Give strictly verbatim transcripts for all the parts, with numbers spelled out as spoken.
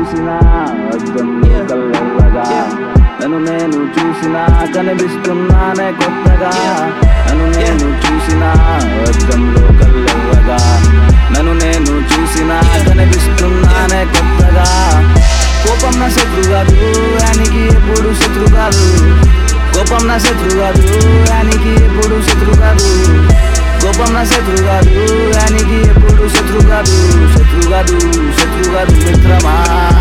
చూసినా అద్దంలో కళ్ళెర్రగా నన్ను నేను చూసినా కనిపిస్తున్నానే కొత్తగా నన్ను నేను చూసినా అద్దంలో కళ్ళెర్రగా నన్ను నేను చూసినా కనిపిస్తున్నానే కొత్తగా కోపం నా శత్రు కాదు యానికి ఎప్పుడు శత్రు కాదు కోపం నా శత్రు కాదు యానికి ఎప్పుడు శత్రు కాదు కోపం నా శత్రు కాదు యానికి ఎప్పుడు శత్రు కాదు శత్రు కాదు శత్రు కాదు మిత్రమా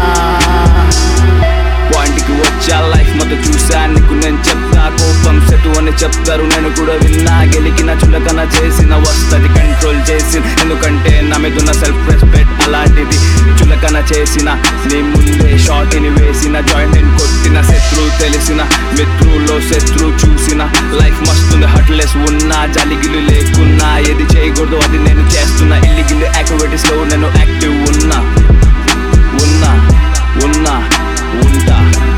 పాయింట్కి వచ్చా లైఫ్ మొత్తం చూసా నీకు నేను చెప్తా కోపం శత్రు అని చెప్తారు నేను కూడా విన్నా గెలికిన చులకన చేసిన వస్తది కంట్రోల్ చేసి ఎందుకంటే నా మీదున్న సెల్ఫ్ రెస్పెక్ట్ అలాంటిది చులకన చేసిన నీ ముందే షాట్ ని వేసిన జాయింట్ నేను కొట్టిన శత్రు తెలిసిన మిత్రుల్లో శత్రు చూసిన లైఫ్ మస్తుంది హర్ట్లెస్ ఉన్నా జలిగిలు లేకున్నా ఏది చేయకూడదు అది నేను చేస్తున్నా ఇల్లిగిల్లి యాక్టివిటీస్ లో నేను యాక్టివ్ ఉన్నా ఉన్నా ఉన్నా ఉంటా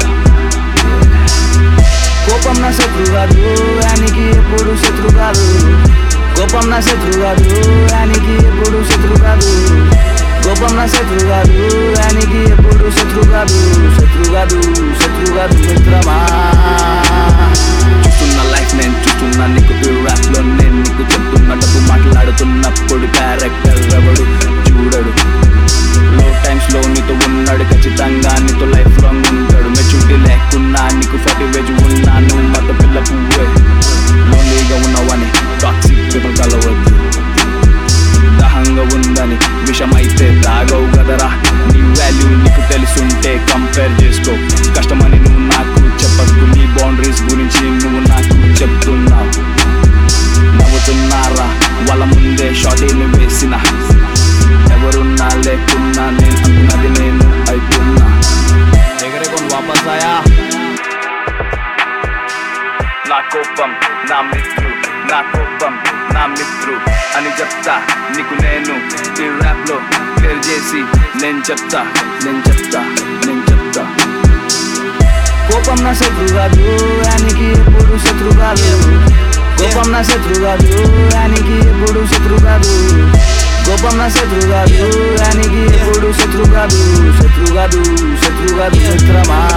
కోపం నా శత్రు కాదు యానికి ఎప్పుడు శత్రు కాదు కోపం నా శత్రు కాదు యానికి ఎప్పుడు శత్రు కాదు కోపం నా శత్రు కాదు యానికి ఎప్పుడు శత్రు కాదు శత్రు కాదు శత్రు కాదు మిత్రమా చూస్తున్న లైఫ్ నేను చూస్తున్నా నీకు ర్యాప్ లో నేను నీకు చెప్తున్నా డబ్బు మాట్లాడుతున్నప్పుడు క్యారెక్టర్ ఎవడు చూడడు లో టైమ్స్ లో నీతో ఉన్నాడు ఖచ్చితంగా నీతో లైఫ్ లాంగ్ ఉంటాడు మెచ్యూరిటీ లేకున్నా నీకు ఫార్టీ వేజ్ ఉన్నాను మత పిల్ల పువ్వే లోన్లీగా ఉన్నావని టాక్సిక్ పీపుల్ కలవద్దు దహంగా ఉందని విషమైతే తాగవు కదరా నీ వాల్యూ నీకు తెలుసుంటే కంపేర్ చేసుకో కష్టమని నువ్వు నాకు చెప్పద్దు నీ బౌండరీస్ గురించి నువ్వు నాకు చెప్తున్నావు నవ్వుతున్నారా వాళ్ళ ముందే షార్టీని వేసిన ఎవరున్నా లేకున్నా నేను అనుకున్నది నేను అయిపోన్నా ఎగరే కొన్ని వాపస్ ఆయా నా కోపం నా మిత్రు నా కోపం నా మిత్రు అని చెప్తా నీకు నేను ఈ ర్యాప్ లో క్లియర్ చేసి నేను చెప్తా నేను చెప్తా నేను చెప్తా కోపం నా శత్రు కాదు యానికి ఎప్పుడు శత్రు కాదు కోపం నా శత్రు కాదు యానికి ఎప్పుడు శత్రు కాదు కోపం నా శత్రు కాదు యానికి ఎప్పుడు శత్రు కాదు శత్రు కాదు శత్రు కాదు మిత్రమా